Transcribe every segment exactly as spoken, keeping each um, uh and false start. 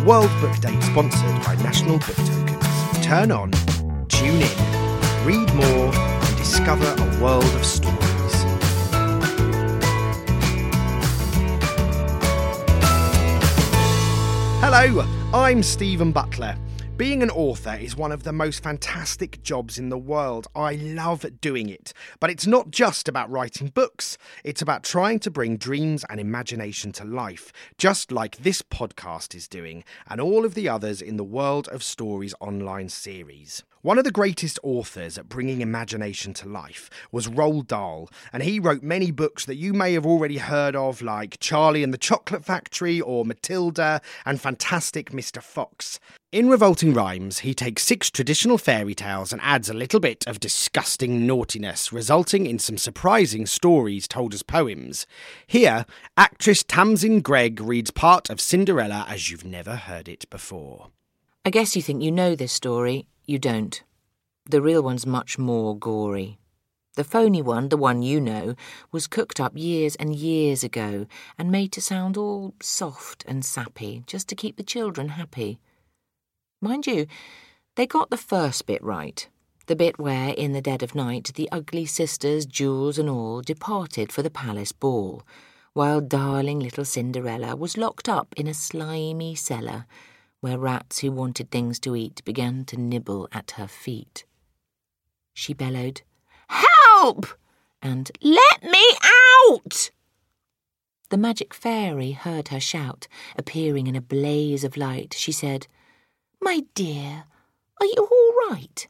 World Book Day sponsored by National Book Tokens. Turn on, tune in, read more and discover a world of stories. Hello, I'm Stephen Butler. Being an author is one of the most fantastic jobs in the world. I love doing it. But it's not just about writing books. It's about trying to bring dreams and imagination to life, just like this podcast is doing, and all of the others in the World of Stories online series. One of the greatest authors at bringing imagination to life was Roald Dahl, and he wrote many books that you may have already heard of, like Charlie and the Chocolate Factory or Matilda and Fantastic Mister Fox. In Revolting Rhymes, he takes six traditional fairy tales and adds a little bit of disgusting naughtiness, resulting in some surprising stories told as poems. Here, actress Tamsin Greig reads part of Cinderella as you've never heard it before. I guess you think you know this story. You don't. The real one's much more gory. The phony one, the one you know, was cooked up years and years ago and made to sound all soft and sappy, just to keep the children happy. Mind you, they got the first bit right, the bit where, in the dead of night, the ugly sisters, Jules and all, departed for the palace ball, while darling little Cinderella was locked up in a slimy cellar, where rats who wanted things to eat began to nibble at her feet. She bellowed, "Help!" and "Let me out!" The magic fairy heard her shout. Appearing in a blaze of light, she said, "My dear, are you all right?"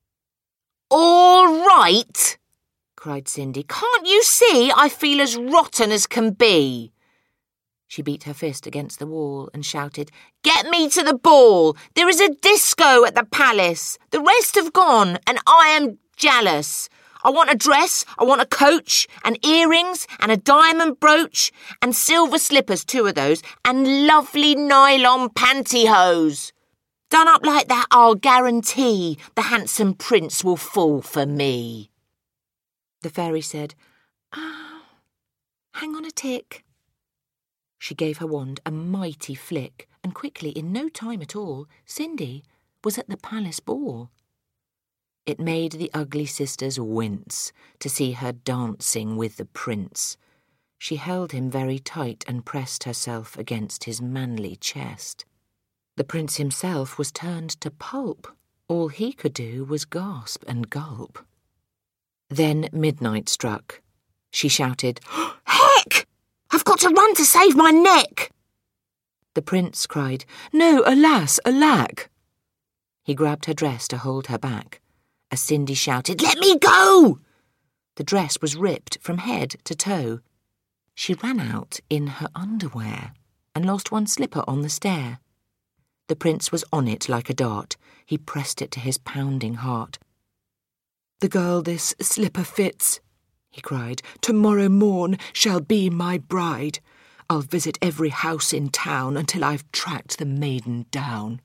"All right?" cried Cindy. "Can't you see I feel as rotten as can be?" She beat her fist against the wall and shouted, "Get me to the ball! There is a disco at the palace. The rest have gone, and I am jealous. I want a dress, I want a coach, and earrings, and a diamond brooch, and silver slippers, two of those, and lovely nylon pantyhose. Done up like that, I'll guarantee the handsome prince will fall for me." The fairy said, "Ah, oh, hang on a tick." She gave her wand a mighty flick, and quickly, in no time at all, Cindy was at the palace ball. It made the ugly sisters wince to see her dancing with the prince. She held him very tight and pressed herself against his manly chest. The prince himself was turned to pulp. All he could do was gasp and gulp. Then midnight struck. She shouted, "Heck! I've got to run to save my neck!" The prince cried, "No, alas, alack!" He grabbed her dress to hold her back. As Cindy shouted, "Let me go!" The dress was ripped from head to toe. She ran out in her underwear and lost one slipper on the stair. The prince was on it like a dart. He pressed it to his pounding heart. "The girl this slipper fits," he cried, "tomorrow morn shall be my bride. I'll visit every house in town until I've tracked the maiden down."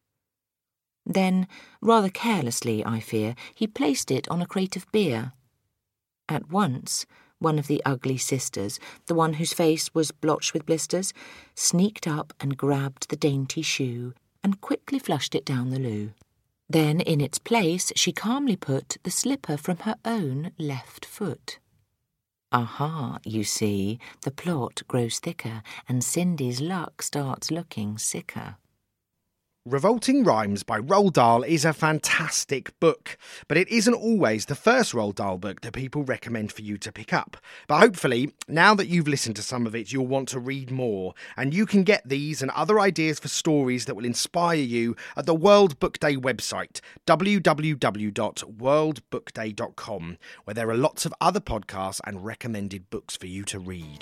Then, rather carelessly, I fear, he placed it on a crate of beer. At once, one of the ugly sisters, the one whose face was blotched with blisters, sneaked up and grabbed the dainty shoe and quickly flushed it down the loo. Then, in its place, she calmly put the slipper from her own left foot. Aha, you see, the plot grows thicker, and Cindy's luck starts looking sicker. Revolting Rhymes by Roald Dahl is a fantastic book, but it isn't always the first Roald Dahl book that people recommend for you to pick up. But hopefully, now that you've listened to some of it, you'll want to read more, and you can get these and other ideas for stories that will inspire you at the World Book Day website, w w w dot world book day dot com, where there are lots of other podcasts and recommended books for you to read.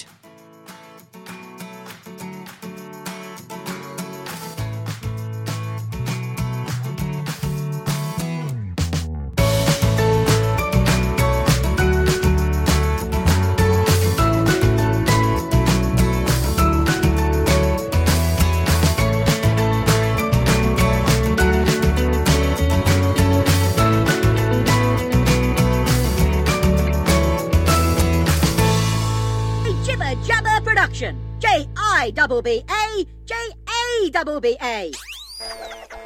J I B B A J A double B A.